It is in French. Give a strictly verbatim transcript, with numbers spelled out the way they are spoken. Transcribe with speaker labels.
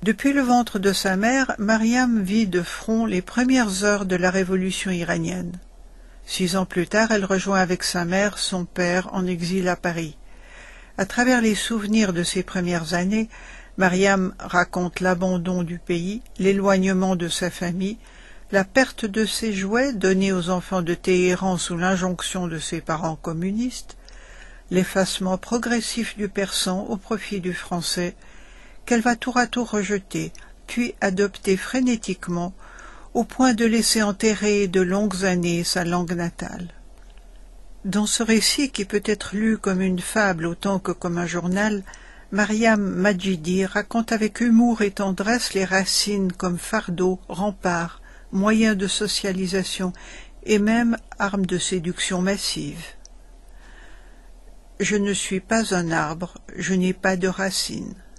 Speaker 1: Depuis le ventre de sa mère, Mariam vit de front les premières heures de la révolution iranienne. Six ans plus tard, elle rejoint avec sa mère son père en exil à Paris. À travers les souvenirs de ces premières années, Mariam raconte l'abandon du pays, l'éloignement de sa famille, la perte de ses jouets donnés aux enfants de Téhéran sous l'injonction de ses parents communistes, l'effacement progressif du persan au profit du français, qu'elle va tour à tour rejeter, puis adopter frénétiquement, au point de laisser enterrer de longues années sa langue natale. Dans ce récit, qui peut être lu comme une fable autant que comme un journal, Mariam Majidi raconte avec humour et tendresse les racines comme fardeau, rempart, moyen de socialisation et même arme de séduction massive. Je ne suis pas un arbre, je n'ai pas de racines.